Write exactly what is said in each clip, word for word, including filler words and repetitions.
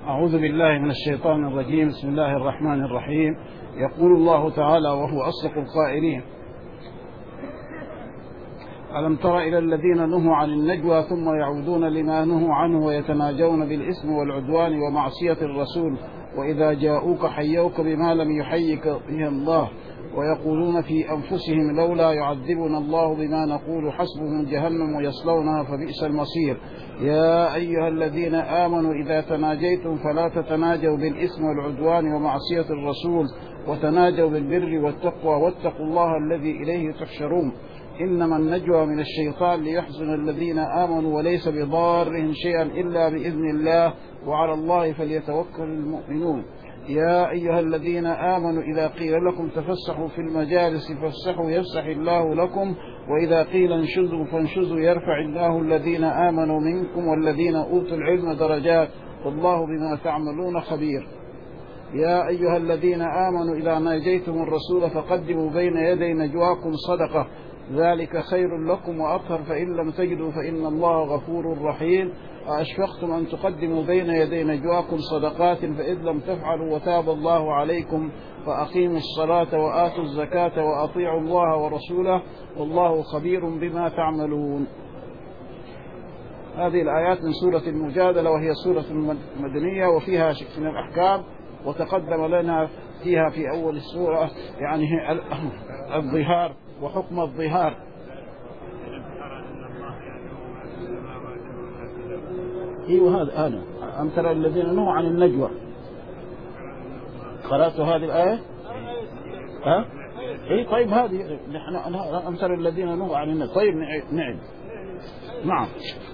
أعوذ بالله من الشيطان الرجيم. بسم الله الرحمن الرحيم. يقول الله تعالى وهو أصدق القائلين: ألم تر إلى الذين نهوا عن النجوى ثم يعودون لما نهوا عنه ويتناجون بالإثم والعدوان ومعصية الرسول وإذا جاءوك حيوك بما لم يحيك به الله ويقولون في أنفسهم لولا يعذبنا الله بما نقول حسبهم جهنم يصلونها فبئس المصير. يا أيها الذين آمنوا إذا تناجيتم فلا تتناجوا بالإثم والعدوان ومعصية الرسول وتناجوا بالبر والتقوى واتقوا الله الذي إليه تحشرون. إنما النجوى من الشيطان ليحزن الذين آمنوا وليس بضارهم شيئا إلا بإذن الله وعلى الله فليتوكل المؤمنون. يا أيها الذين آمنوا إذا قيل لكم تفسحوا في المجالس فافسحوا يفسح الله لكم وإذا قيل انشزوا فانشزوا يرفع الله الذين آمنوا منكم والذين أوتوا العلم درجات والله بما تعملون خبير. يا أيها الذين آمنوا إذا ناجيتم الرسول فقدموا بين يدي نجواكم صدقة ذلك خير لكم وأطهر فإن لم تجدوا فإن الله غفور رحيم. أأشفقتم أن تقدموا بين يدي نجواكم صدقات فإذ لم تفعلوا وتاب الله عليكم فأقيموا الصلاة وآتوا الزكاة وأطيعوا الله ورسوله والله خبير بما تعملون. هذه الآيات من سورة المجادلة وهي سورة مدنية وفيها شيء من الأحكام، وتقدم لنا فيها في أول السورة يعني الظهار وحكم الظهار. ايوه هذا انا أم ترى الذين نهوا عن النجوى. قرأت هذه الآية؟ ها؟ اي طيب هذه نحن أم ترى الذين نهوا عن النجوى. طيب نعم نعم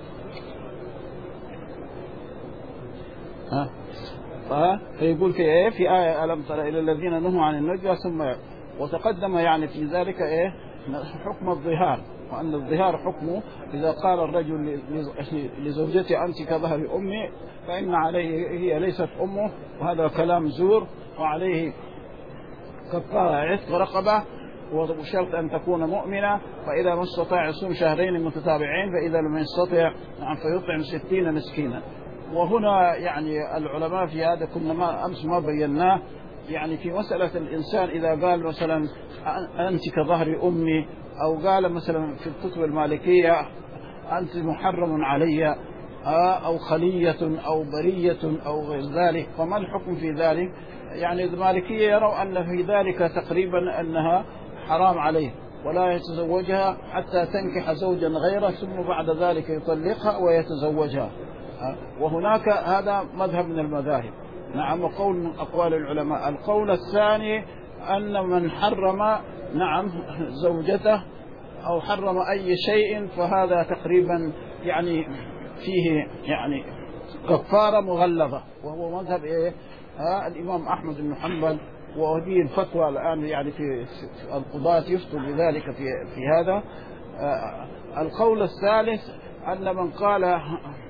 ها ها فيقول في ايه في آية ألم ترى إلى الذين نهوا عن النجوى ثم وتقدم يعني في ذلك ايه حكم الظهار، وأن الظهار حكمه إذا قال الرجل لزوجته أنت كظهر أمي فإن عليه هي ليست أمه، وهذا كلام زور، وعليه كفارة عتق رقبة وشرط أن تكون مؤمنة، فإذا ما استطاع يصوم شهرين متتابعين فإذا لم يستطع فيطعم ستين مسكينا. وهنا يعني العلماء في هذا كنا ما أمس ما بيناه، يعني في مسألة الإنسان إذا قال مثلا أنت كظهر أمي أو قال مثلا في الكتب المالكية أنت محرم علي أو خلية أو برية أو غير ذلك، فما الحكم في ذلك؟ يعني المالكية يروا أن في ذلك تقريبا أنها حرام عليه ولا يتزوجها حتى تنكح زوجا غيره ثم بعد ذلك يطلقها ويتزوجها، وهناك هذا مذهب من المذاهب. نعم وقول من أقوال العلماء. القول الثاني أن من حرم نعم زوجته أو حرم أي شيء فهذا تقريبا يعني فيه يعني كفارة مغلظة، وهو مذهب إيه ها الإمام أحمد بن حنبل، وهذه الفتوى الآن يعني في القضاة يفتوا بذلك في في هذا. القول الثالث أن من قال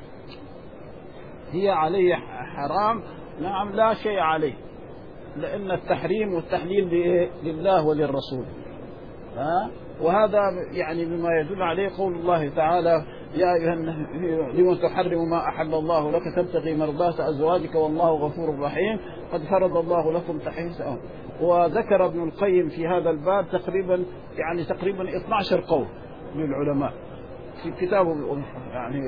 هي عليه حرام نعم لا شيء عليه، لأن التحريم والتحليل لله وللرسول، ها وهذا يعني بما يدل عليه قول الله تعالى يا أيها النبي لم تحرم ما أحل الله لك تبتغي مرضات أزواجك والله غفور رحيم قد فرض الله لكم تحريمه. وذكر ابن القيم في هذا الباب تقريبا يعني تقريبا اثني عشر قول للعلماء في كتابه يعني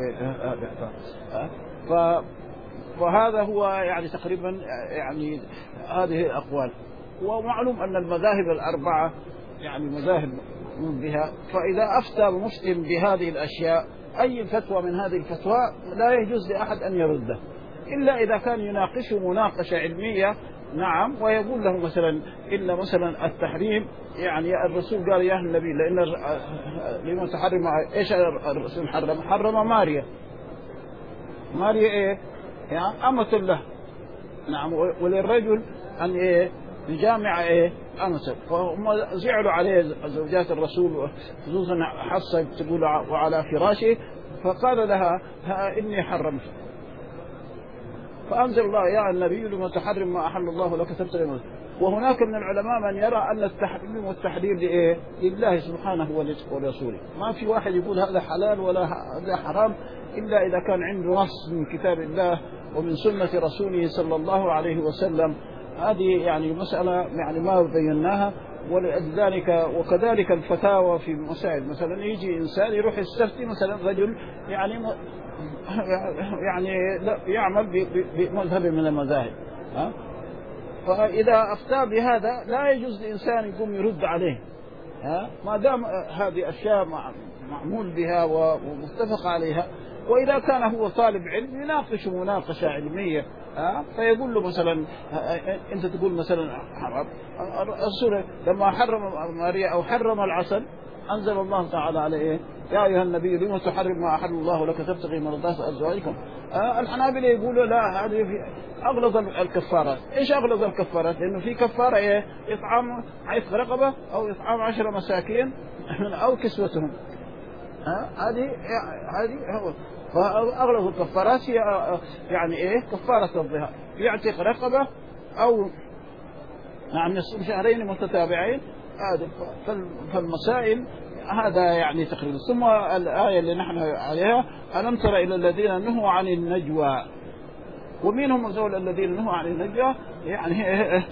ف فهذا هو يعني تقريبا يعني هذه الأقوال. ومعلوم أن المذاهب الأربعة يعني مذاهب بها، فإذا أفتى مسلم بهذه الأشياء أي فتوى من هذه الفتوى لا يجوز لأحد أن يرده إلا إذا كان يناقشه مناقشة علمية نعم ويقول له مثلا إن مثلا التحريم يعني الرسول قال يا النبي لأن لما تحرم إيش الرسول حرم حرم ماريا ماريا إيه يعني أمة الله نعم، وللرجل أن إيه يجامع إيه أمته، فهم زعلوا عليه زوجات الرسول خصوصا حصة تقول وعلى فراشه فقال لها ها إني حرمت، فأنزل الله يا النبي لما تحرم ما أحل الله لك تبتغي. وهناك من العلماء من يرى أن التحريم والتحريم لإيه لله سبحانه ورسوله، ما في واحد يقول هذا حلال ولا هذا حرام إلا إذا كان عنده نص من كتاب الله ومن سنة رسوله صلى الله عليه وسلم. هذه يعني مسألة يعني ما بيناها. ولذلك وكذلك الفتاوى في مسائل، مثلا يجي إنسان يروح يستفتي مثلا رجل يعني يعني يعمل بمذهب من المذاهب، ها؟ فإذا أفتى بهذا لا يجوز لإنسان يقوم يرد عليه، ها؟ ما دام هذه أشياء معمول بها ومتفق عليها. وإذا كان هو طالب علم يناقشه مناقشة علمية، ها؟ فيقول له مثلا أنت تقول مثلا الرسول لما حرم ماريا أو حرم العسل أنزل الله تعالى عليه يا أيها النبي لما تحرم ما أحل الله لك تبتغي مرضات أزواجكم. آه الحنابلة يقولوا لا، هذه في أغلظ الكفارات. إيش أغلظ الكفارات؟ لأنه في كفارة إيه؟ إطعام عشر رقبة أو إطعام عشر مساكين أو كسوتهم. هذه آه هذه هو فأغلظ الكفارات هي يعني إيه؟ كفارة الظهار، يعتق رقبة أو نعم يصوم شهرين متتابعين. هذا فالمسائل هذا يعني تقريبا. ثم الآية اللي نحن عليها ألم تر إلى الذين نهوا عن النجوى. ومين هم ذول الذين نهوا عن النجوى؟ يعني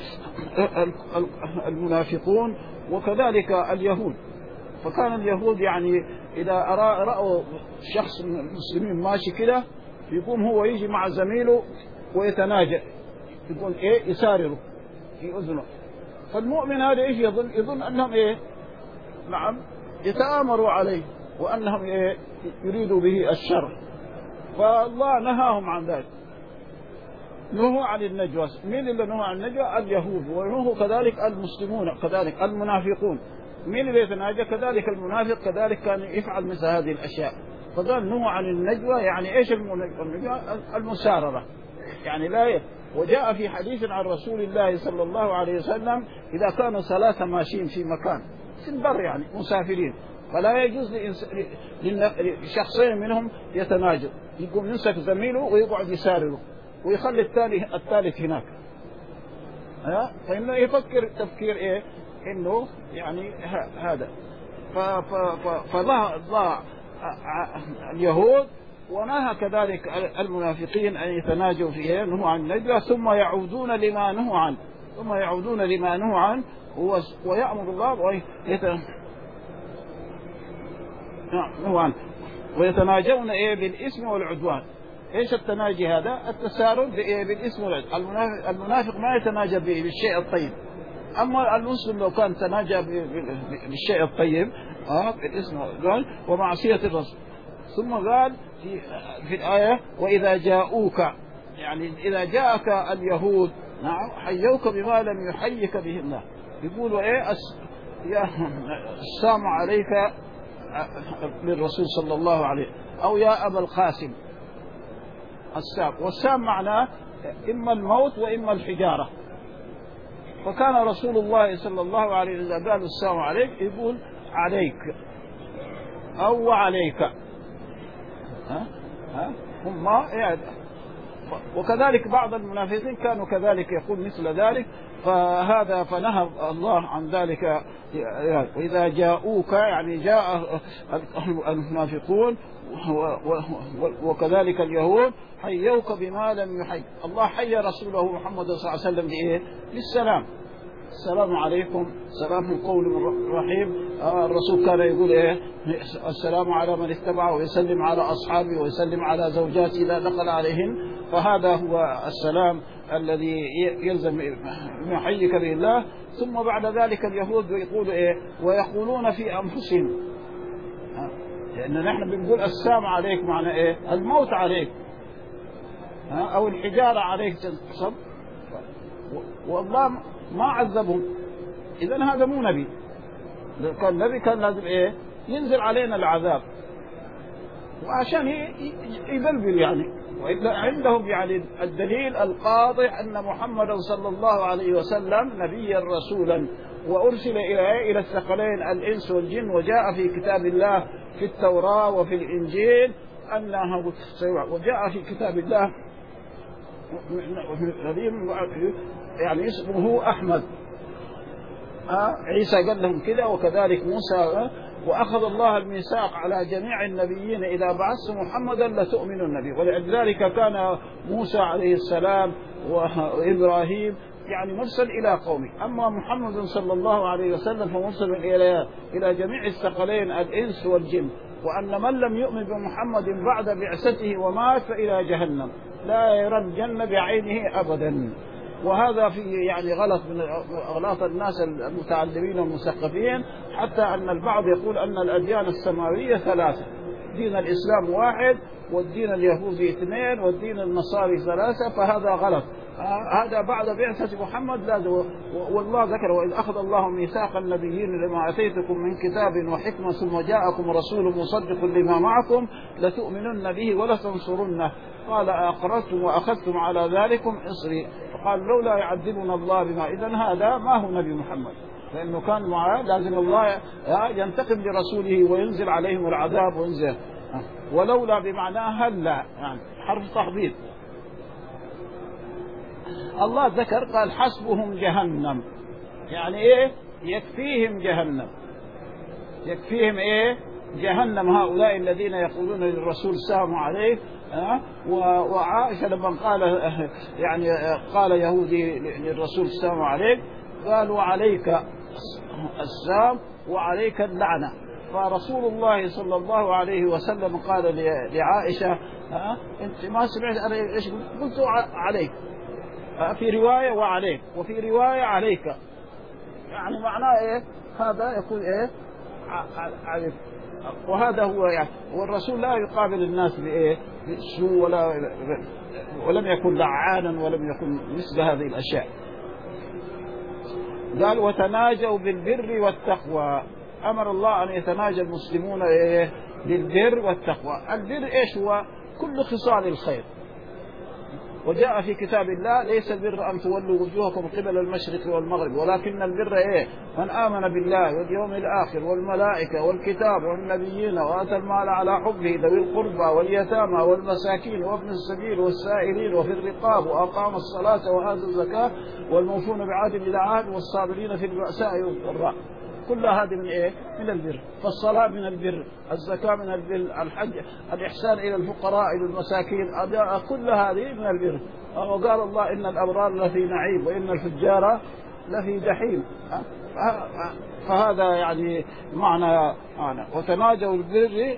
المنافقون وكذلك اليهود. فكان اليهود يعني إذا رأوا شخص من المسلمين ماشي كده يقوم هو يجي مع زميله ويتناجى، يقول إيه يسارره في أذنه. فالمؤمن هذا إيش يظن؟ يظن أنهم إيه؟ نعم يتآمروا عليه وأنهم إيه؟ يريدوا به الشر. فالله نهاهم عن ذلك، نهوا عن النجوى. مين اللي نهوا عن النجوى؟ اليهود. ونهوا كذلك المسلمون كذلك المنافقون. مين اللي يتناجى؟ كذلك المنافق كذلك كان يفعل مثل هذه الأشياء. فقال نهوا عن النجوى. يعني إيش النجوى؟ المساررة يعني لا ي... وجاء في حديث عن رسول الله صلى الله عليه وسلم إذا كانوا ثلاثة ماشيين في مكان في البر يعني مسافرين فلا يجوز لشخصين منهم يتناجوا، يقوم يمسك زميله ويقعد يسارره ويخلي الثالث الثالث هناك، ها؟ فإنه يفكر تفكير إيه؟ إنه يعني هذا. فالله الله اليهود ونهى كذلك المنافقين أن يتناجوا فيه نهوا عن النجوى ثم يعودون لما نهوا عنه ثم يعودون لما نهوا عنه ويأمر الله ويتناجون ويتناجون إيه بالإثم والعدوان. إيش التناجي هذا؟ التسارع بالإثم والعدوان. المنافق ما يتناجى بالشيء الطيب، أما المسلم لو كان تناجى بالشيء الطيب آه بالإثم والعدوان ومعصية الرسول. ثم قال في, في الآية وإذا جاءوك، يعني إذا جاءك اليهود نعم حيوك بما لم يحيك به الله. يقولوا إيه يا السلام عليك للرسول صلى الله عليه أو يا أبا القاسم. السام والسام معناه إما الموت وإما الحجارة. فكان رسول الله صلى الله عليه وسلم إذا قال السلام عليك يقول عليك أو عليك، ها ها هم يعني. وكذلك بعض المنافقين كانوا كذلك يقول مثل ذلك. فهذا فنهى الله عن ذلك. وإذا جاءوك يعني جاء المنافقون وكذلك اليهود حيوك بما لم يحي. الله حي رسوله محمد صلى الله عليه وسلم بإيه؟ بالسلام. السلام عليكم سلام من قول رحيم. آه الرسول كان يقول إيه؟ السلام على من اتبعه ويسلم على أصحابه ويسلم على زوجاته إذا دخل عليهن. فهذا هو السلام الذي يلزم يحييك به الله. ثم بعد ذلك اليهود يقولوا إيه؟ ويقولون في أنفسهم، لأن نحن بنقول السلام عليك معنى إيه؟ الموت عليك أو الحجارة عليك تصب. والله ما عذبهم. إذن هذا مو نبي. لو كان نبي كان لازم إيه؟ ينزل علينا العذاب وعشان يبلبل يعني. وعندهم يعني الدليل القاطع أن محمد صلى الله عليه وسلم نبيا رسولا وأرسل إلى إلى الثقلين الإنس والجن، وجاء في كتاب الله في التوراة وفي الإنجيل أنه وجاء في كتاب الله يعني اسمه أحمد. آه عيسى قال لهم كذا وكذلك موسى وأخذ الله الميثاق على جميع النبيين إذا بعثت محمدا لتؤمنن به. ولذلك كان موسى عليه السلام وإبراهيم يعني مرسل إلى قومه، أما محمد صلى الله عليه وسلم فمرسل إلى إلى جميع الثقلين الإنس والجن، وأن من لم يؤمن بمحمد بعد بعثته ومات فإلى جهنم لا يرى الجنة بعينه أبدا. وهذا في يعني غلط من أغلاط الناس المتعلمين والمثقفين، حتى أن البعض يقول أن الأديان السماوية ثلاثة، دين الإسلام واحد والدين اليهودي اثنين والدين النصاري ثلاثة، فهذا غلط. هذا بعد بعثة محمد لا. والله ذكر وإذ أخذ الله ميثاق النبيين لما أتيتكم من كتاب وحكمة ثم جاءكم رسول مصدق لما معكم لتؤمنن به ولتنصرنه قال أقررتم وأخذتم على ذلكم إصري. فقال لولا يعذبنا الله بما، إذن هذا ما هو نبي محمد، لأنه كان معاه لازم الله ينتقم لرسوله وينزل عليهم العذاب وينزل. ولولا بمعنى هلا يعني حرف تحضيض. الله ذكر قال حسبهم جهنم، يعني ايه؟ يكفيهم جهنم، يكفيهم ايه؟ جهنم. هؤلاء الذين يقولون للرسول السلام عليه. أه؟ وعائشة لما قال يعني قال يهودي للرسول السلام عليه قال وعليك السلام وعليك اللعنة، فرسول الله صلى الله عليه وسلم قال لعائشة أه؟ انت ما سمعت انا ايش قلت؟ عليك. في رواية وعليك، وفي رواية عليك، يعني معناه ايه؟ هذا يكون ايه؟ عليك. وهذا هو يعني، والرسول لا يقابل الناس بايه؟ بالسوء، ولا ولم يكن لعانا ولم يكن مثل هذه الاشياء. قال وتناجوا بالبر والتقوى، امر الله ان يتناجى المسلمون ايه؟ بالبر والتقوى. البر ايش هو؟ كل خصال الخير. وجاء في كتاب الله ليس البر أن تولوا وجوهكم قبل المشرق والمغرب ولكن البر إيه؟ من آمن بالله واليوم الآخر والملائكة والكتاب والنبيين وآتى المال على حبه ذوي القربى واليتامى والمساكين وابن السبيل والسائلين وفي الرقاب وأقام الصلاة وآتى الزكاة والموفون بعهدهم إذا عاهدوا والصابرين في البأساء والضراء. كل هذه من إيه؟ من البر. فالصلاة من البر، الزكاة من البر، الحج، الإحسان إلى الفقراء إلى المساكين، كل هذه من البر. وقال الله إن الأبرار لفي نعيم وإن الفجار لفي جحيم. فهذا يعني معنى معنى وتناجوا البر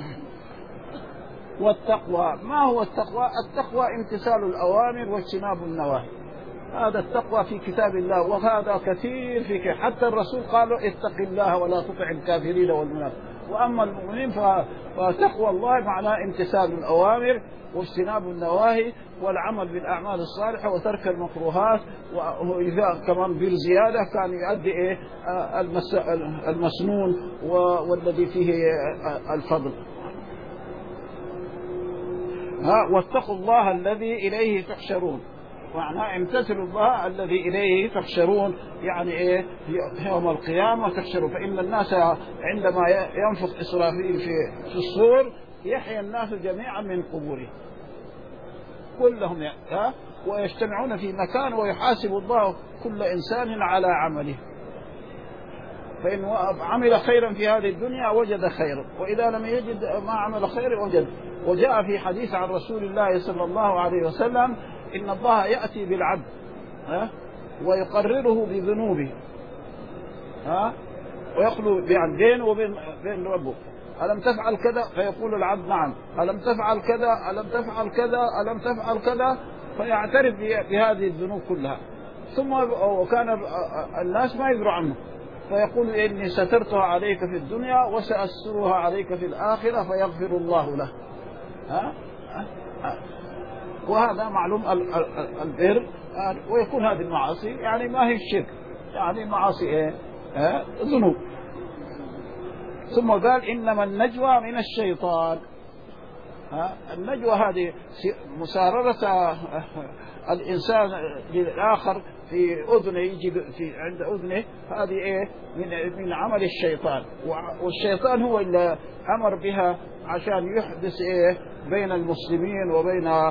والتقوى. ما هو التقوى؟ التقوى امتثال الأوامر واجتناب النواهي. هذا التقوى في كتاب الله، وهذا كثير في كتاب. حتى الرسول قالوا اتق الله ولا تطع الكافرين والمنافقين. وأما المؤمنين فتقوى الله معناه امتثال الأوامر واجتناب النواهي والعمل بالأعمال الصالحة وترك المكروهات. وإذا كمان بالزيادة كان يؤدي إيه؟ المسنون والذي فيه الفضل. واتقوا الله الذي إليه تحشرون، معناه امتثلوا الله الذي إليه تحشرون، يعني إيه؟ يوم القيامة تحشرون. فإن الناس عندما ينفخ إسرافيل في في الصور يحيى الناس جميعا من قبورهم كلهم ها ويجتمعون في مكان ويحاسب الله كل إنسان على عمله، فإن عمل خيرا في هذه الدنيا وجد خيرا، وإذا لم يجد ما عمل خير وجد. وجاء في حديث عن رسول الله صلى الله عليه وسلم إن الله يأتي بالعبد ها ويقرره بذنوبه ها ويخلو بين بينه وبين بين ربه. ألم تفعل كذا؟ فيقول العبد نعم. ألم تفعل كذا؟ ألم تفعل كذا؟ ألم تفعل كذا؟ فيعترف بهذه الذنوب كلها. ثم وكان الناس ما يدروا عنه، فيقول إني سترتها عليك في الدنيا وسأسترها عليك في الآخرة فيغفر الله له. ها؟ ها؟ وهذا معلوم البر. ويكون هذه المعاصي يعني ما هي الشرك، يعني معاصي ايه؟ اه؟ ذنوب. ثم قال إنما النجوى من الشيطان. ها؟ النجوى هذه مساررة الإنسان للآخر في أذنه، يجي في عند أذنه، هذه إيه؟ من من عمل الشيطان. والشيطان هو اللي أمر بها عشان يحدث إيه؟ بين المسلمين وبين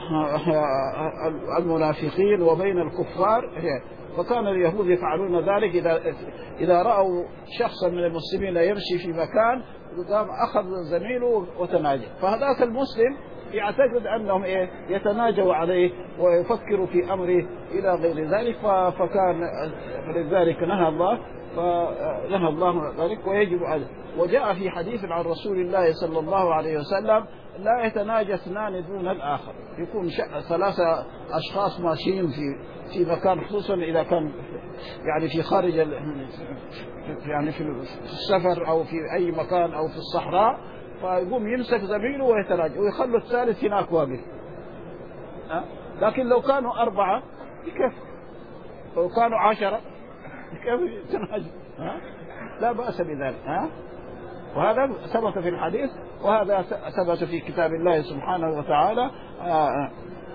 المنافقين وبين الكفار. فكان اليهود يفعلون ذلك إذا إذا رأوا شخصا من المسلمين يمشي في مكان قام أخذ زميله وتناجى، فهذاك المسلم يعتقد أنهم إيه يتناجوا عليه ويفكروا في أمره إلى غير ذلك. فكان لذلك نهى الله فنهى الله ذلك ويجب عليه. وجاء في حديث عن رسول الله صلى الله عليه وسلم لا يتناجى اثنان دون الآخر، يكون ثلاثة أشخاص ماشيين في في مكان، خصوصا إذا كان يعني في خارج يعني في السفر أو في أي مكان أو في الصحراء، فيقوم يمسك زميله ويتناجى ويخلوا الثالث هناك واقف. أه؟ لكن لو كانوا أربعة كيف؟ لو كانوا عشرة كيف يتناجى؟ أه؟ لا بأس بذلك. أه؟ وهذا ثبت في الحديث، وهذا ثبت في كتاب الله سبحانه وتعالى. أه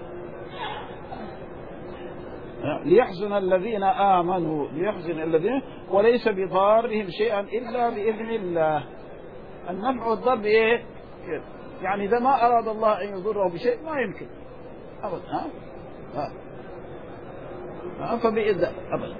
ليحزن الذين آمنوا ليحزن الذين وليس بضارهم شيئا إلا بإذن الله. النفع والضر إيه؟ يعني إذا ما أراد الله أن يضره بشيء ما يمكن أبدا. ها ها ها فبإذن أبدا.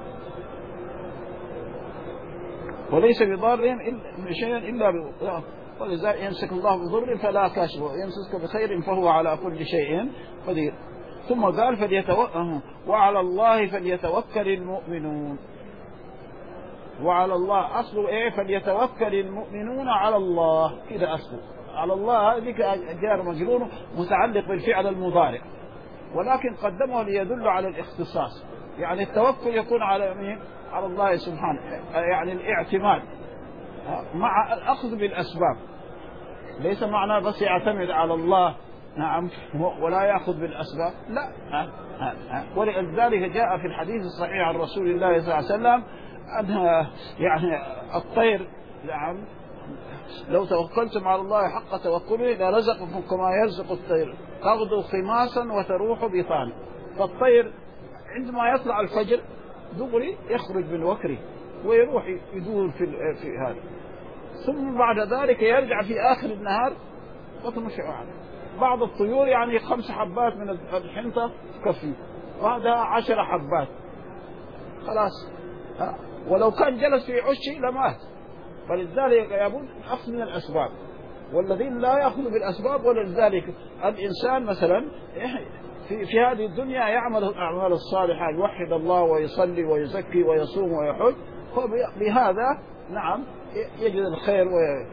وليس بضارهم شيئا إلا بإذن. ولذلك يمسك الله بضر فلا كاشف، ويمسك بخير فهو على كل شيء قدير. ثم قال فليتوكل وعلى الله فليتوكل المؤمنون. وعلى الله أصله إيه؟ فليتوكل المؤمنون على الله، كده أصله على الله. هذيك جار مجرور متعلق بالفعل المضارع، ولكن قدمه ليدل على الاختصاص. يعني التوكل يكون على مين؟ على الله سبحانه، يعني الاعتماد مع الأخذ بالأسباب، ليس معناه بس يعتمد على الله نعم ولا يأخذ بالأسباب، لا. ها ها ها. ولذلك جاء في الحديث الصحيح عن رسول الله صلى الله عليه وسلم أن يعني الطير نعم لو توكلتم على الله حق توكله لرزقكم كما يرزق الطير تغدو خماسا وتروح بطانا. فالطير عندما يطلع الفجر دغري يخرج من وكره ويروح يدور في في هذا، ثم بعد ذلك يرجع في آخر النهار وتمشي عليه. بعض الطيور يعني خمس حبات من الحنطة كفي، وهذا عشر حبات خلاص. ولو كان جلس في عشي لمات. فلذلك يقول أخذ من الأسباب، والذين لا يأخذوا بالأسباب. ولذلك الإنسان مثلا في, في هذه الدنيا يعمل الأعمال الصالحة، يوحد الله ويصلي ويزكي ويصوم ويحج، فبهذا نعم يجد الخير وي...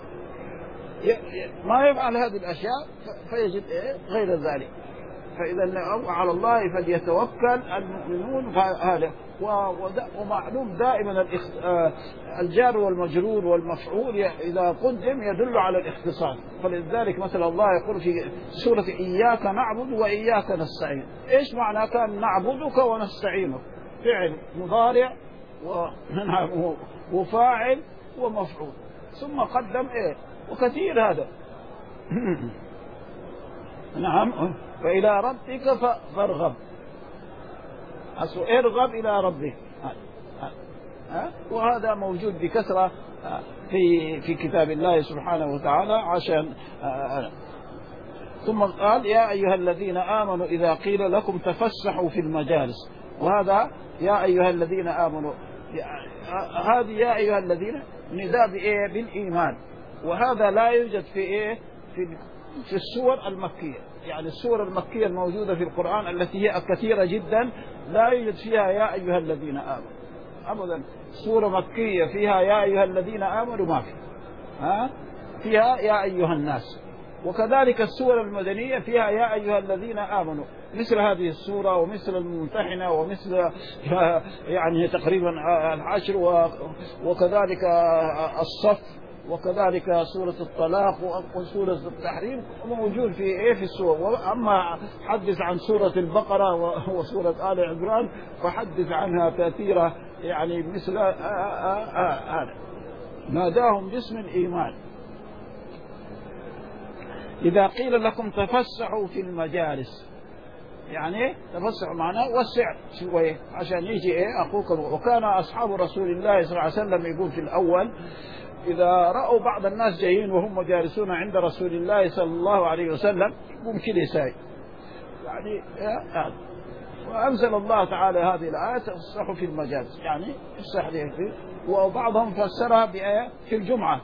ما يفعل هذه الأشياء فيجد إيه غير ذلك. فإذا على الله فليتوكل المؤمنون. هذا ومعلوم دائما الجار والمجرور والمفعول إذا قدم يدل على الاختصاص. فلذلك مثلا الله يقول في سورة إياك نعبد وإياك نستعين. إيش معنى كان نعبدك ونستعينك؟ فعل مضارع وفاعل ومفعول، ثم قدم إيه وكثير هذا نعم. فإلى ربك فارغب، أصل ارغب إلى ربك. ها؟ وهذا موجود بكثرة في في كتاب الله سبحانه وتعالى. عشان ثم قال يا أيها الذين آمنوا إذا قيل لكم تفسحوا في المجالس. وهذا يا أيها الذين آمنوا هذه يا أيها الذين نداء بإيه؟ بالإيمان. وهذا لا يوجد في إيه في في السور المكية. يعني السور المكية الموجودة في القرآن التي هي كثيرة جدا لا يوجد فيها يا أيها الذين آمنوا أبدا. سورة مكية فيها يا أيها الذين آمنوا ما في، ها فيها يا أيها الناس. وكذلك السورة المدنية فيها يا أيها الذين آمنوا، مثل هذه السورة ومثل الممتحنة ومثل يعني تقريبا العشر، وكذلك الصف، وكذلك سورة الطلاق وسورة التحريم موجود في إيه في السورة. وأما حدث عن سورة البقرة وسورة آل عمران فحدث عنها كثيرة، يعني مثل هذا ناداهم باسم الإيمان. إذا قيل لكم تفسحوا في المجالس، يعني تفسحوا معناه وسع شوية عشان يجي إيه أخوك. وكان أصحاب رسول الله صلى الله عليه وسلم يقول في الأول إذا رأوا بعض الناس جايين وهم جالسون عند رسول الله صلى الله عليه وسلم يقوم كده ساي يعني يعني وأنزل الله تعالى هذه الآية تفسحوا في المجالس، يعني افسح لي فيه. وبعضهم فسرها بآية في الجمعة،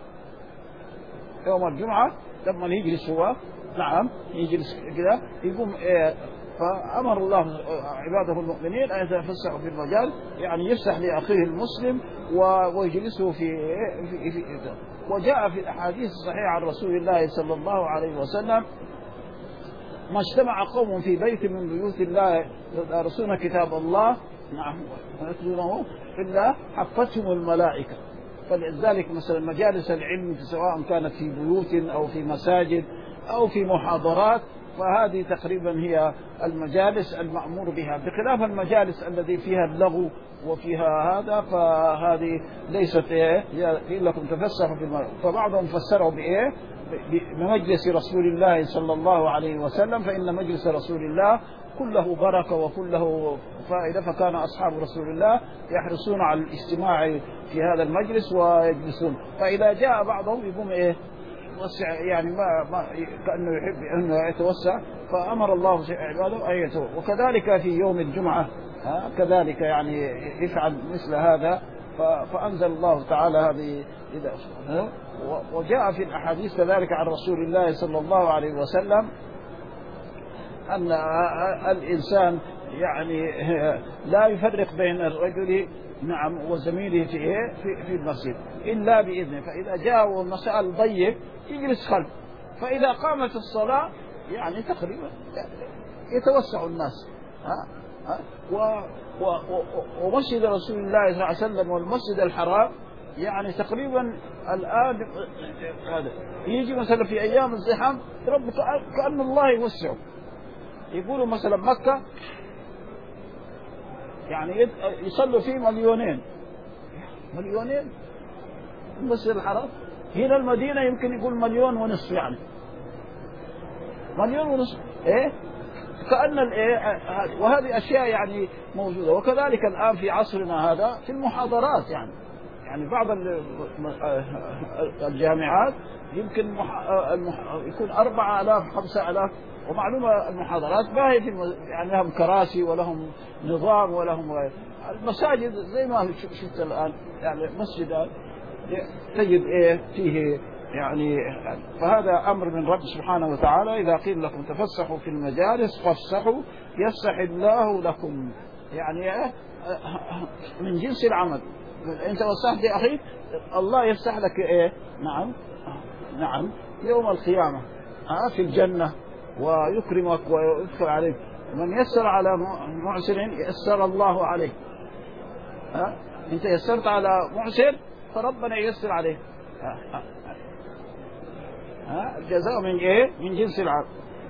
يوم الجمعة لما يجلس هو نعم يجلس كذا يقوم إيه، فأمر الله عباده المؤمنين أن يتفسحوا في المجال، يعني يفسح لأخيه المسلم ويجلسه في, في, في, في وجاء في الأحاديث الصحيحة عن رسول الله صلى الله عليه وسلم: ما اجتمع قوم في بيت من بيوت الله يدرسون كتاب الله نعم ويتلونه إلا حفتهم الملائكة. فلذلك مثلا مجالس العلم سواء كانت في بيوت أو في مساجد أو في محاضرات، فهذه تقريبا هي المجالس المأمور بها، بخلاف المجالس التي فيها اللغو وفيها هذا، فهذه ليست إيه لكم تفسحوا في المرء. فبعضهم فسروا بإيه بمجلس رسول الله صلى الله عليه وسلم، فإن مجلس رسول الله كله بركة وكله فائدة، فكان أصحاب رسول الله يحرصون على الاجتماع في هذا المجلس ويجلسون. فإذا جاء بعضهم يقوم إيه يوسع، يعني ما, ما كأنه يحب أنه يتوسع، فأمر الله عباده أن يتوسع. وكذلك في يوم الجمعة كذلك يعني يفعل مثل هذا، فأنزل الله تعالى هذه. وجاء في الأحاديث كذلك عن رسول الله صلى الله عليه وسلم أن الإنسان يعني لا يفرق بين الرجل نعم وزميله في إيه في, في المسجد إلا بإذنه، فإذا جاء المسألة ضيق يجلس خلف، فإذا قامت الصلاة يعني تقريبا يتوسع الناس. ها ها و و ومسجد رسول الله صلى الله عليه وسلم والمسجد الحرام يعني تقريبا الآن هذا يجي مثلا في أيام الزحام رب كأن الله يوسعه. يقولوا مثلا مكة يعني يصلوا فيه مليونين مليونين المسجد الحرام، هنا المدينة يمكن يقول مليون ونصف، يعني مليون ونصف إيه كأن الإيه. وهذه أشياء يعني موجودة. وكذلك الآن في عصرنا هذا في المحاضرات، يعني يعني بعض الجامعات يمكن يكون أربعة آلاف خمسة آلاف. ومعلومة المحاضرات ما هي في يعني لهم كراسي ولهم نظام ولهم غير. المساجد زي ما شفت الآن يعني مسجد تجد إيه فيه يعني. فهذا أمر من رب سبحانه وتعالى: إذا قيل لكم تفسحوا في المجالس فافسحوا يفسح الله لكم، يعني من جنس العمل. أنت وسحت يا أخي الله يفسح لك إيه نعم نعم يوم القيامة آه في الجنة ويكرمك ويدخل عليك. من يسر على معسر يسر الله عليه. ها انت يسرت على معسر فربنا ييسر عليه. ها ها الجزاء من ايه من جنس العمل.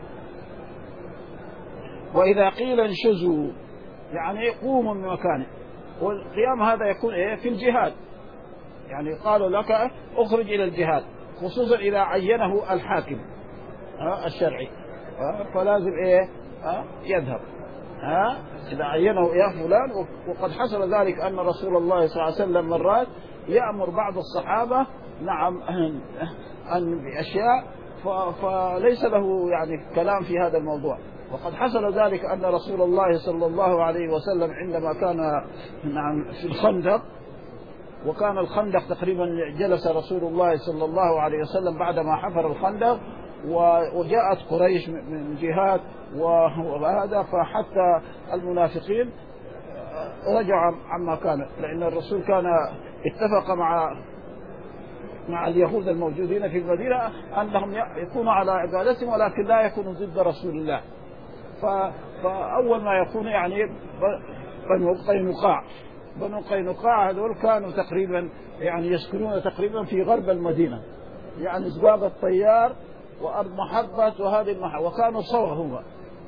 واذا قيل انشزوا يعني قوموا من مكانه. والقيام هذا يكون ايه في الجهاد، يعني قالوا لك اخرج الى الجهاد، خصوصا اذا عينه الحاكم ها الشرعي فلازم ايه ها يذهب. ها اذا عينه يا فلان. وقد حصل ذلك ان رسول الله صلى الله عليه وسلم مرات يأمر بعض الصحابة نعم ان باشياء فليس له يعني كلام في هذا الموضوع. وقد حصل ذلك ان رسول الله صلى الله عليه وسلم عندما كان نعم في الخندق، وكان الخندق تقريبا جلس رسول الله صلى الله عليه وسلم بعدما حفر الخندق، وجاءت قريش من جهات وهذا، فحتى المنافقين رجعوا عما كان، لأن الرسول كان اتفق مع مع اليهود الموجودين في المدينة أنهم يكونوا على عبادتهم ولكن لا يكونوا ضد رسول الله. فأول ما يكون يعني بنو قينقاع بنو قينقاع هذول كانوا تقريبا يعني يسكنون تقريبا في غرب المدينة، يعني زقاق الطيار وأرض محبة وهذه المحبة، وكانوا صوغ هم.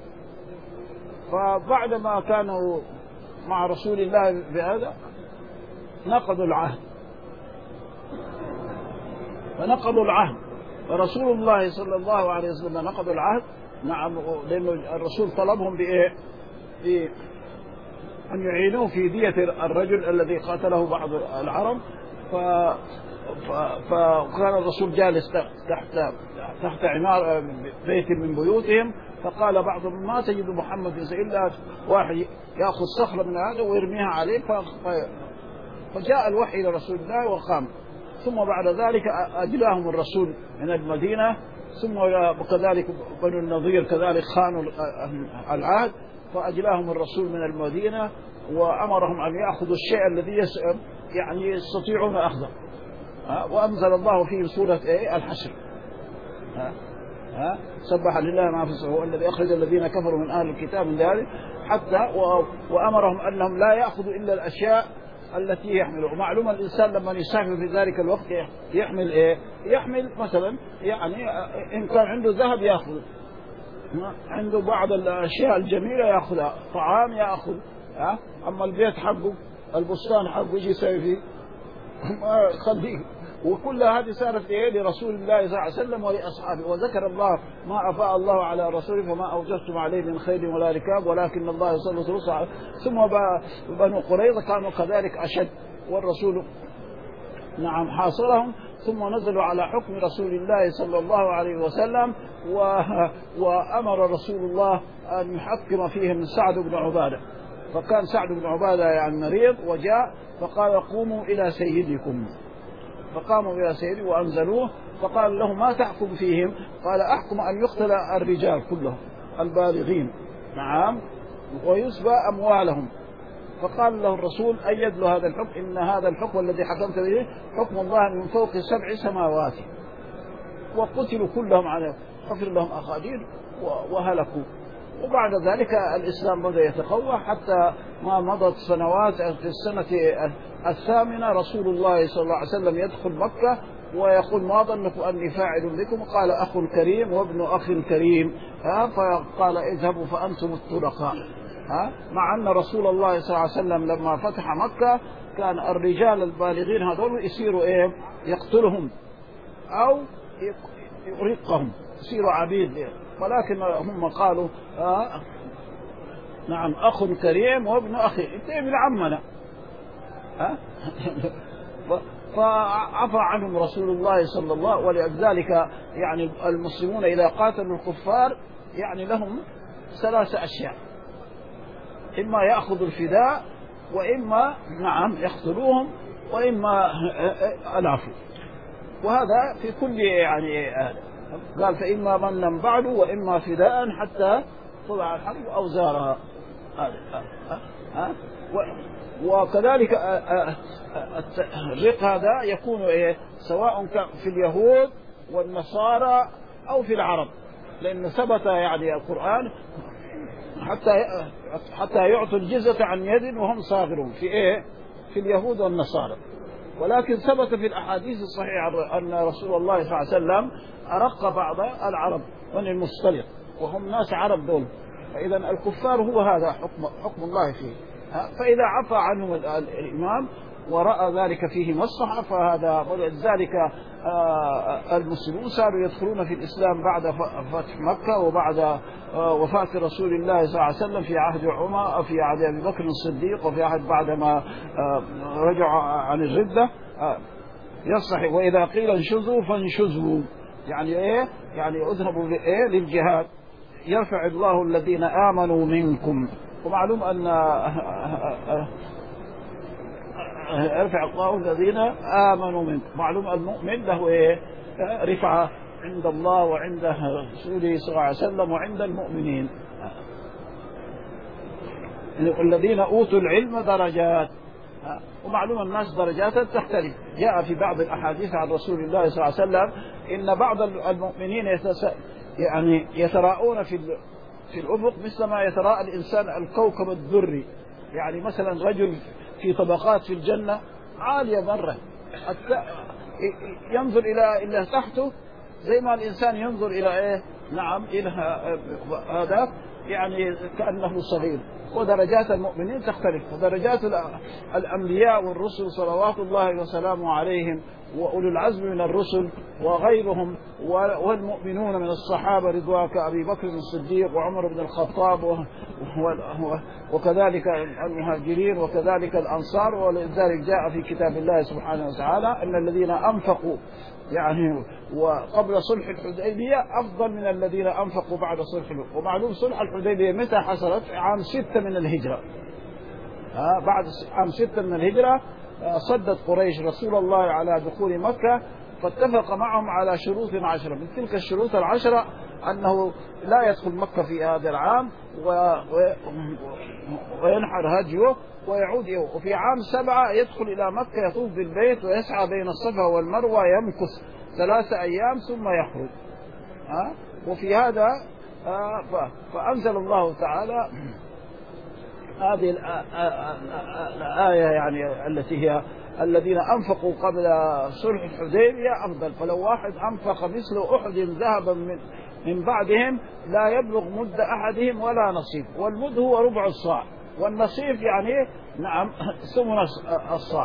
فبعدما كانوا مع رسول الله بهذا نقضوا العهد فنقضوا العهد فرسول الله صلى الله عليه وسلم نقضوا العهد نعم، لأنه الرسول طلبهم بإيه بأن يعينوه في دية الرجل الذي قاتله بعض العرب. ف... ف... فكان الرسول جالس تحت تحت عمار بيت من بيوتهم، فقال بعضهم ما تجد محمد إلا واحد يأخذ صخرة من هذا ويرميها عليه، فجاء الوحي إلى رسول الله وقام. ثم بعد ذلك أجلاهم الرسول من المدينة، ثم وكذلك بنو النضير كذلك خانوا العهد، فأجلاهم الرسول من المدينة وأمرهم أن يأخذوا الشيء الذي يعني يستطيعون أخذه، وأنزل الله فيه سورة إيه الحشر. ها ها سبح لله ما في السماوات الذي أخرج الذين كفروا من أهل الكتاب من ذلك، حتى وأمرهم أنهم لا يأخذوا إلا الأشياء التي يحملوا. معلوم الإنسان لما يسافر في ذلك الوقت يحمل إيه؟ يحمل مثلا يعني إن كان عنده ذهب يأخذ، عنده بعض الأشياء الجميلة يأخذها، طعام يأخذ. ها أما البيت حقه البستان حقه يجي يسوي فيه ما خليه. وكل هذه صارت إيه لرسول الله صلى الله عليه وسلم ولأصحابه. وذكر الله ما أفاء الله على رسوله فما أوجفتم عليه من خير ولا ركاب ولكن الله يسلط رسله. ثم بنو قريظة كانوا كذلك أشد، والرسول نعم حاصرهم. ثم نزلوا على حكم رسول الله صلى الله عليه وسلم، وأمر رسول الله أن يحكم فيهم سعد بن عبادة. فكان سعد بن عبادة يعني مريض وجاء فقال قوموا إلى سيدكم، فقاموا إلى سيده وأنزلوه. فقال له ما تحكم فيهم؟ قال أحكم أن يقتل الرجال كلهم البالغين نعم ويسبى أموالهم. فقال له الرسول أيد له هذا الحكم، إن هذا الحكم الذي حكمت به حكم الله من فوق سبع سماوات. وقتلوا كلهم على حفر لهم أخاديد وهلكوا. وبعد ذلك الإسلام بدأ يتقوى حتى ما مضت سنوات. في السنة الثامنة رسول الله صلى الله عليه وسلم يدخل مكة ويقول ما ظنكم أني فاعل بكم؟ قال أخ كريم وابن أخ كريم. فقال اذهبوا فأنتم الطلقاء. مع أن رسول الله صلى الله عليه وسلم لما فتح مكة كان الرجال البالغين هذول يصيروا إيه يقتلهم أو يرقهم يصيروا عبيد، ولكن هم قالوا آه نعم أخ كريم وابن أخي ابن عمنا. ها فعفى عنهم رسول الله صلى الله عليه وسلم. ولذلك يعني المسلمون إذا قاتلوا الكفار يعني لهم ثلاث أشياء: إما يأخذوا الفداء، وإما نعم يقتلوهم، وإما العفو. وهذا في كل يعني قال فإما منا بعد وإما فداء حتى تضع الحرب أوزارها. وكذلك الرق هذا يكون إيه سواء في اليهود والنصارى أو في العرب، لأن ثبت يعني القرآن حتى حتى يعطوا الجزية عن يد وهم صاغرون في إيه في اليهود والنصارى. ولكن ثبت في الأحاديث الصحيحة أن رسول الله صلى الله عليه وسلم أرق بعض العرب من المصطلق وهم ناس عرب دول. فإذا الكفار هو هذا حكم, حكم الله فيه. فإذا عفى عنهم الإمام ورأى ذلك فيه مصلحة فهذا. ولذلك المسلمون صاروا يدخلون في الإسلام بعد فتح مكة وبعد وفاة رسول الله صلى الله عليه وسلم في عهد عمر، في عهد أبي بكر الصديق، وفي عهد بعدما رجعوا عن الردة يصح. وإذا قيل انشزوا فانشزوا يعني إيه يعني اذهبوا إيه للجهاد يرفع الله الذين آمنوا منكم. ومعلوم أن يرفع الله الذين آمنوا منكم. معلوم المؤمن له إيه رفعة عند الله وعند رسوله صلى الله عليه وسلم وعند المؤمنين. الذين أوتوا العلم درجات. ومعلوم الناس درجات تختلف. جاء في بعض الأحاديث عن رسول الله صلى الله عليه وسلم إن بعض المؤمنين يتس... يعني يتراءون في في الأفق مثل ما يتراءى الإنسان الكوكب الدري. يعني مثلا رجل في طبقات في الجنة عالية مرة حتى ينظر إلى إلى تحته زي ما الإنسان ينظر إلى إيه نعم إلى هذا يعني كأنه صغير. ودرجات المؤمنين تختلف، ودرجات الأنبياء والرسل صلوات الله وسلامه عليهم وأولو العزم من الرسل وغيرهم والمؤمنون من الصحابة رضوان كأبي بكر الصديق وعمر بن الخطاب وكذلك المهاجرين وكذلك الأنصار. ولذلك جاء في كتاب الله سبحانه وتعالى أن الذين أنفقوا يعني وقبل صلح الحديبية أفضل من الذين أنفقوا بعد صلح الحديبية. ومعلوم صلح الحديبية متى حصلت؟ عام ستة من الهجرة. ها بعد عام ستة من الهجرة صدت قريش رسول الله على دخول مكة، فاتفق معهم على شروط عشرة. من تلك الشروط العشرة أنه لا يدخل مكة في هذا العام وينحر هديه ويعود يوم، وفي عام سبعة يدخل إلى مكة يطوف بالبيت ويسعى بين الصفا والمروة يمكث ثلاثة أيام ثم يخرج. ها وفي هذا فأنزل الله تعالى هذه الآية يعني التي هي الذين أنفقوا قبل صلح الحديبية أفضل. فلو واحد أنفق مثل أحد ذهبا من من بعدهم لا يبلغ مد أحدهم ولا نصيب، والمد هو ربع الصاع والنصيب يعني نعم ثمن الصاع.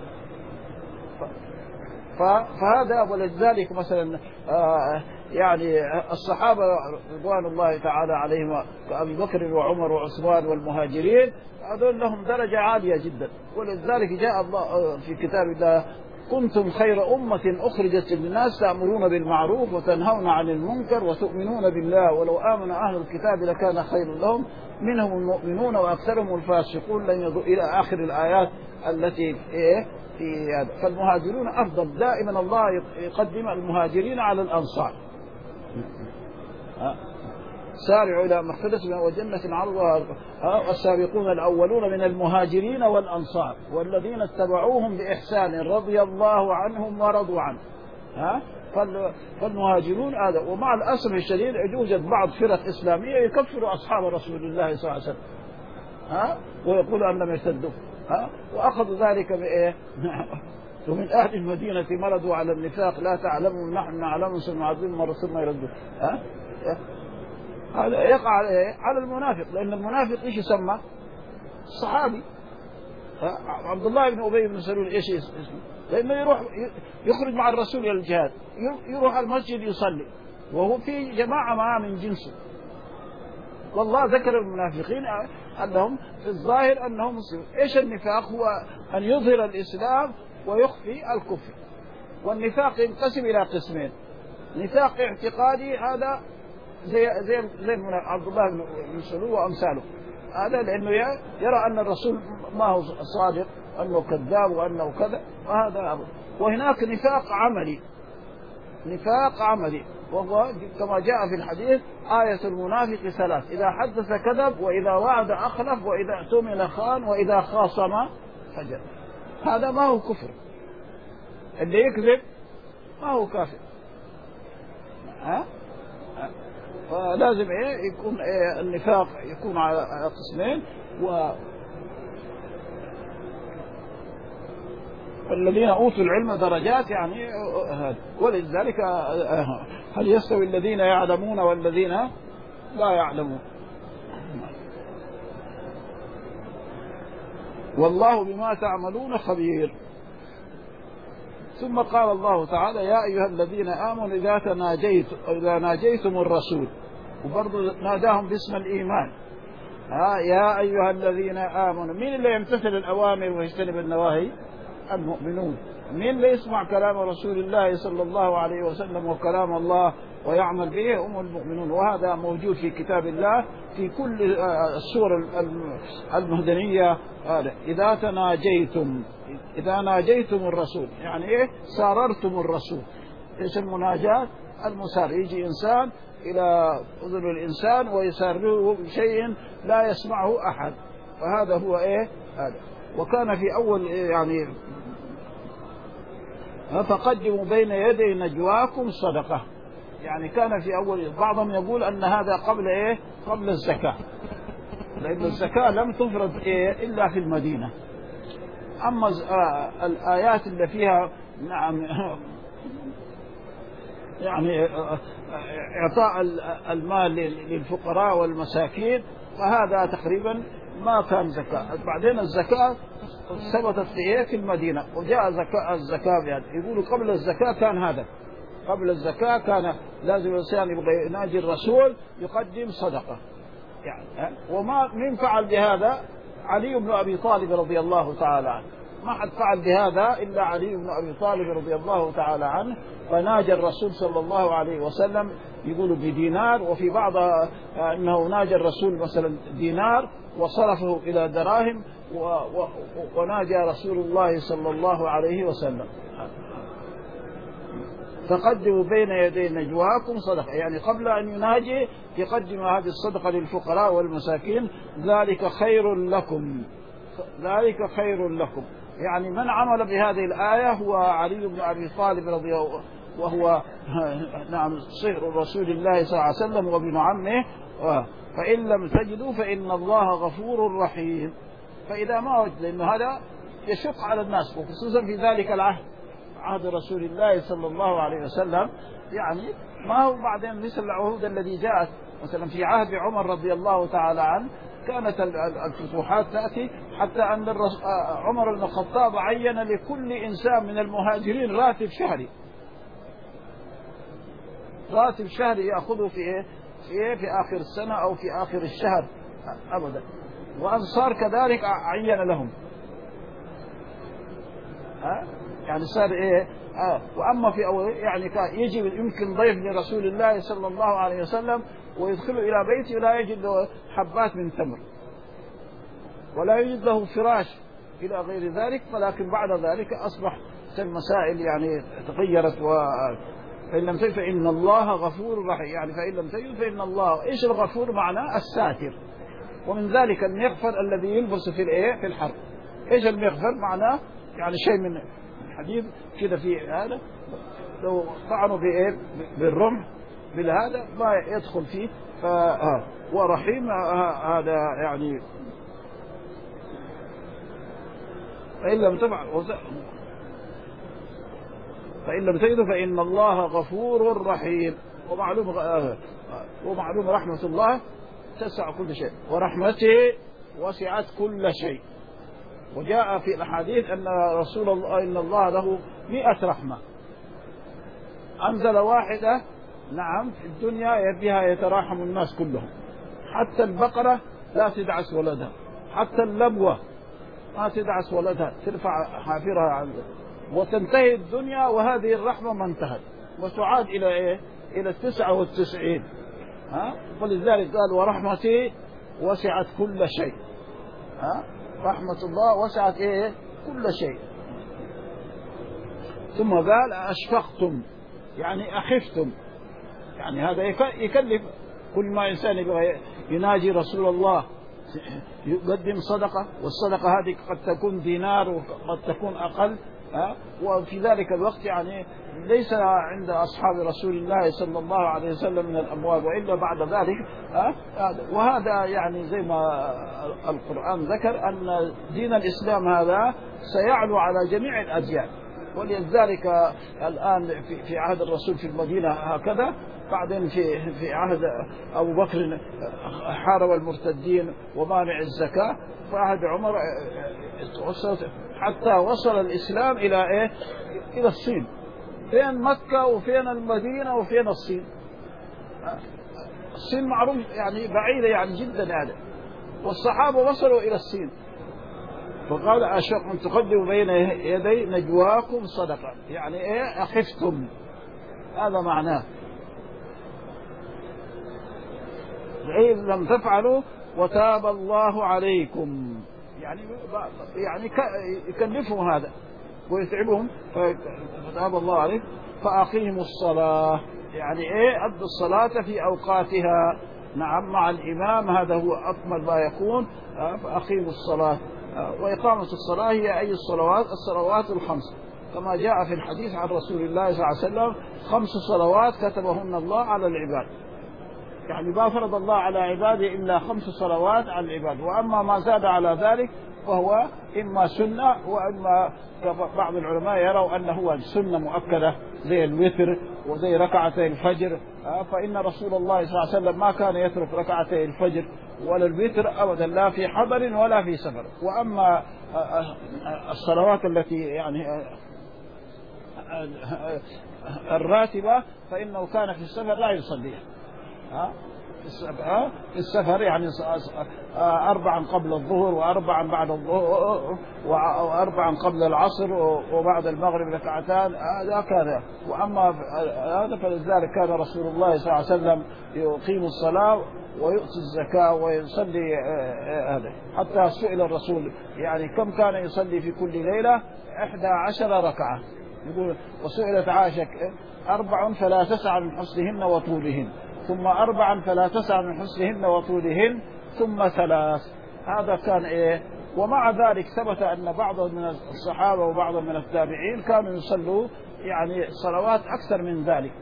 فهذا ولذلك مثلا يعني الصحابة رضوان الله تعالى عليهم كأبي بكر وعمر وعثمان والمهاجرين هذول لهم درجة عالية جدا. ولذلك جاء الله في كتاب الله كنتم خير أمة أخرجت للناس تأمرون بالمعروف وتنهون عن المنكر وتؤمنون بالله ولو آمن أهل الكتاب لكان خير لهم منهم المؤمنون وأكثرهم الفاسقون لن يضوا إلى آخر الآيات التي إيه في هذا. فالمهاجرون أفضل، دائما الله يقدم المهاجرين على الأنصار. سارعوا إلى مغفرة وجنة عرضها السابقون الأولون من المهاجرين والأنصار والذين اتبعوهم بإحسان رضي الله عنهم ورضوا عنه. ها فالمهاجرون هذا. ومع الأسف الشديد يوجد بعض فرق إسلامية يكفر أصحاب رسول الله صلى الله عليه وسلم ها ويقول أنهم يرتدوا ها وأخذوا ذلك بإيه ومن أهل المدينة مرضوا على النفاق لا تعلمون نحن نعلم ثم عظيم مرة ثم يردوا. ها هذا يقع على المنافق، لأن المنافق إيش يسمى؟ صحابي. عبد الله بن أبي بن سلول إيش اسمه؟ لأنه يروح يخرج مع الرسول إلى الجهاد، يروح المسجد يصلي وهو في جماعة معه من جنسه. والله ذكر المنافقين أنهم في الظاهر أنهم مسلمون. إيش النفاق؟ هو أن يظهر الإسلام ويخفي الكفر. والنفاق ينقسم إلى قسمين: نفاق اعتقادي هذا زي زي زي عبد الله بن سلول وأمثاله، هذا لأنه يرى أن الرسول ما هو صادق، أنه كذاب وأنه كذا، وهذا. وهناك نفاق عملي، نفاق عملي وهو كما جاء في الحديث آية المنافق ثلاث: إذا حدث كذب، وإذا وعد أخلف، وإذا اؤتمن خان، وإذا خاصم فجر. هذا ما هو كفر، اللي يكذب ما هو كافر. ها فلازم إيه يكون إيه النفاق يكون على قسمين. و الذين أوتوا العلم درجات يعني هذا. ولذلك هل يستوي الذين يعلمون والذين لا يعلمون؟ والله بما تعملون خبير. ثم قال الله تعالى: يا أيها الذين آمنوا إذا تناجيتم إذا ناجيتم الرسول، وبرضه ناداهم باسم الإيمان. ها يا أيها الذين آمنوا، مين اللي يمتثل الأوامر ويجتنب النواهي؟ المؤمنون. مين اللي يسمع كلام رسول الله صلى الله عليه وسلم وكلام الله ويعمل به؟ هم المؤمنون. وهذا موجود في كتاب الله في كل السور المهدنية. إذا تناجيتم، إذا ناجيتم الرسول يعني إيه؟ ساررتم الرسول. إيش المناجاة؟ المسار، يجي إنسان إلى أذن الإنسان ويساره بشيء لا يسمعه أحد، فهذا هو إيه هذا. وكان في أول يعني فقدموا بين يدي نجواكم صدقة، يعني كان في أول. بعضهم يقول أن هذا قبل إيه؟ قبل الزكاة، لأن الزكاة لم تفرض إيه إلا في المدينة. أما الآيات اللي فيها نعم يعني إعطاء المال للفقراء والمساكين، فهذا تقريبا ما كان زكاة. بعدين الزكاة ثبتت في إيه؟ في المدينة، وجاء زكاة الزكاة يعني يقولوا قبل الزكاة كان هذا، قبل الزكاة كان لازم الإنسان يبغى يناجي الرسول يقدم صدقة يعني. وما من فعل بهذا؟ علي بن أبي طالب رضي الله تعالى عنه، ما حد فعل بهذا إلا علي بن أبي طالب رضي الله تعالى عنه، فناجى الرسول صلى الله عليه وسلم يقولوا بدينار، وفي بعض أنه ناجى الرسول مثلا دينار وصرفه إلى دراهم وناجى رسول الله صلى الله عليه وسلم. فقدموا بين يدي نجواكم صدقة، يعني قبل أن يناجي يقدم هذه الصدقة للفقراء والمساكين، ذلك خير لكم، ذلك خير لكم. يعني من عمل بهذه الآية هو علي بن أبي طالب رضي الله، وهو نعم صهر رسول الله صلى الله عليه وسلم وابن عمه. فإن لم تجدوا فإن الله غفور رحيم. فإذا ما وجد، لأنه هذا يشق على الناس، وخصوصا في ذلك العهد، عهد رسول الله صلى الله عليه وسلم، يعني ما هو بعدين مثل العهود الذي جاءت مثلا في عهد عمر رضي الله تعالى عنه، كانت الفتوحات تأتي حتى أن عمر بن الخطاب عين لكل إنسان من المهاجرين راتب شهري، راتب شهري يأخذه في إيه؟ في إيه؟ في آخر السنة أو في آخر الشهر أبدا. وأنصار كذلك عين لهم، ها يعني صار إيه آه. وأما في أول يعني يجي يمكن ضيف لرسول الله صلى الله عليه وسلم ويدخل إلى بيته لا يجد له حبات من تمر ولا يجد له فراش إلى غير ذلك، ولكن بعد ذلك أصبح المسائل يعني تغيرت. و فإن لم تجد فإن الله غفور رحيم، يعني فإن لم تجد فإن الله، إيش الغفور؟ معناه الساتر، ومن ذلك المغفر الذي يلبس في الإيه في الحرب. إيش المغفر؟ معناه يعني شيء من الحديد كده في هذا، لو طعنوا بإيه بالرمح بالهذا ما يدخل فيه. ف... آه. ورحيم آه هذا يعني فإن لم تفعل فإن لم تجدوا فإن الله غفور رحيم. ومعلوم آه. ومعلوم رحمة الله تسع كل شيء، ورحمته وسعت كل شيء. وجاء في الحديث أن رسول الله إن الله له مئة رحمة، أنزل واحدة نعم في الدنيا بها يتراحم الناس كلهم، حتى البقرة لا تدعس ولدها، حتى اللبوة ما تدعس ولدها، ترفع حافرها عنه، وتنتهي الدنيا وهذه الرحمة ما انتهت، وتعاد إلى إيه؟ إلى التسعة والتسعين. ها؟ ولذلك قال ورحمتي وسعت كل شيء. ها؟ رحمة الله وسعت إيه؟ كل شيء. ثم قال أشفقتم، يعني أخفتم، يعني هذا يكلف كل ما إنسان يبغى يناجي رسول الله يقدم صدقة، والصدقة هذه قد تكون دينار وقد تكون أقل. ها؟ وفي ذلك الوقت يعني ليس عند أصحاب رسول الله صلى الله عليه وسلم من الأموال، وإلا بعد ذلك. ها؟ وهذا يعني زي ما القرآن ذكر أن دين الإسلام هذا سيعلو على جميع الأديان. ولذلك الآن في في عهد الرسول في المدينة هكذا، بعدين في في عهد أبو بكر حارب المرتدين ومانع الزكاة، في عهد عمر حتى وصل الإسلام إلى إيه؟ إلى الصين. فين مكة وفين المدينة وفين الصين؟ الصين معروف يعني بعيدة يعني جدا يعني، والصحابة وصلوا إلى الصين. فقال أشق أن تقدموا بين يدي نجواكم صدقة، يعني إيه؟ أخفتم، هذا معناه. إن لم تفعلوا وتاب الله عليكم، يعني يعني يكلفهم هذا ويتعبهم، فتاب الله عليكم فأقيموا الصلاة، يعني إيه؟ أدوا الصلاة في أوقاتها، نعم مع الإمام، هذا هو أكمل ما يكون. فأقيموا الصلاة، وإقامة الصلاة هي أي الصلوات؟ الصلوات الخمس، كما جاء في الحديث عن رسول الله صلى الله عليه وسلم: خمس صلوات كتبهن الله على العباد. يعني ما فرض الله على عباده إلا خمس صلوات على العباد، وأما ما زاد على ذلك فهو إما سنة وإما بعض العلماء يروا أنه هو سنة مؤكدة زي الوتر وزي ركعتي الفجر. فإن رسول الله صلى الله عليه وسلم ما كان يترك ركعتي الفجر ولا الوتر أبدا، لا في حضر ولا في سفر. وأما الصلوات التي يعني الراتبة فإنه كان في السفر لا يصليها. في السفر يعني أربعا قبل الظهر وأربعا بعد الظهر وأربعا قبل العصر وبعد المغرب ركعتان، هذا كذا. وأما هذا فلذلك كان رسول الله صلى الله عليه وسلم يقيم الصلاة ويؤتي الزكاة ويصلي هذا. حتى سئل الرسول يعني كم كان يصلي في كل ليلة؟ إحدى عشر ركعة. يقول وسئلت عائشة أربع فلا تسع من حسنهن وطولهن، ثم أربعا فلا تسع من حسنهن وطولهن، ثم ثلاث. هذا كان إيه. ومع ذلك ثبت أن بعض من الصحابة وبعض من التابعين كانوا يصلوا يعني صلوات أكثر من ذلك.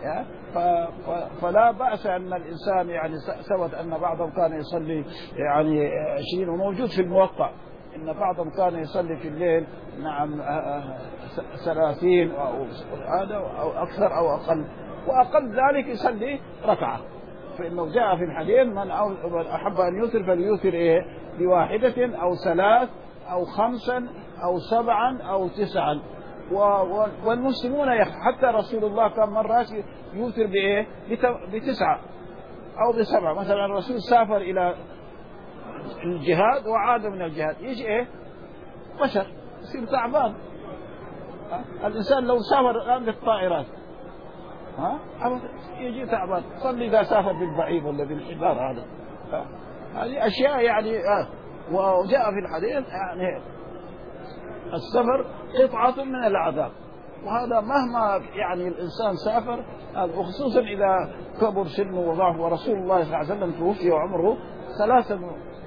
فلا بأس أن الإنسان يعني ثبت أن بعضهم كان يصلي يعني عشرين، وموجود في الموطأ إن بعضهم كان يصلي في الليل نعم ثلاثين أو هذا أو أكثر أو أقل، وأقل ذلك يصلي ركعة. فإنه جاء في الحديث من أحب أن يوتر فليوتر إيه بواحدة أو ثلاث أو خمسا أو سبعا أو تسعا. والمسلمون حتى رسول الله كان مرات يوتر بإيه بتسعة أو بسبعة. مثلا الرسول سافر إلى الجهاد وعاد من الجهاد، يجي إيه بشر يصير تعبان. الإنسان لو سافر الآن بالطائرات ها يجي تعبان، صلي إذا سافر بالبعير ولا بالحمار. هذا هذه أشياء يعني آه. وجاء في الحديث يعني السفر قطعة من العذاب، وهذا مهما يعني الإنسان سافر، وخصوصا إذا كبر سنه وضعف. ورسول الله صلى الله عليه وسلم توفي وعمره ثلاثة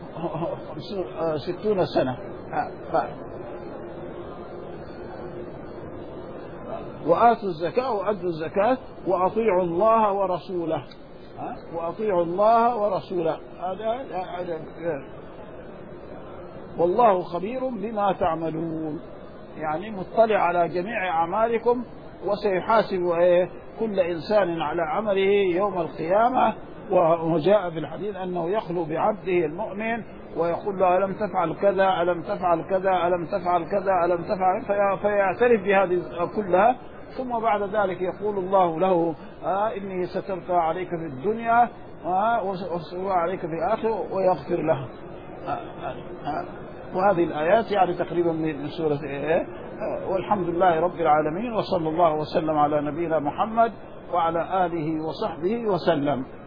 ستون سنة. وآتوا الزكاة وأدوا الزكاة وأطيعوا الله ورسوله. وأطيعوا الله ورسوله هذا والله خبير بما تعملون، يعني مطلع على جميع أعمالكم وسيحاسب كل إنسان على عمله يوم القيامة. وجاء في الحديث أنه يخلو بعبده المؤمن ويقول له ألم تفعل كذا ألم تفعل كذا ألم تفعل كذا ألم تفعل، فيعترف بهذه كلها. ثم بعد ذلك يقول الله له آه إني سترت عليك في الدنيا آه وسترت عليك في الآخرة ويغفر له. آه آه وهذه الآيات يعني تقريبا من سورة إيه. والحمد لله رب العالمين، وصلى الله وسلم على نبينا محمد وعلى آله وصحبه وسلم.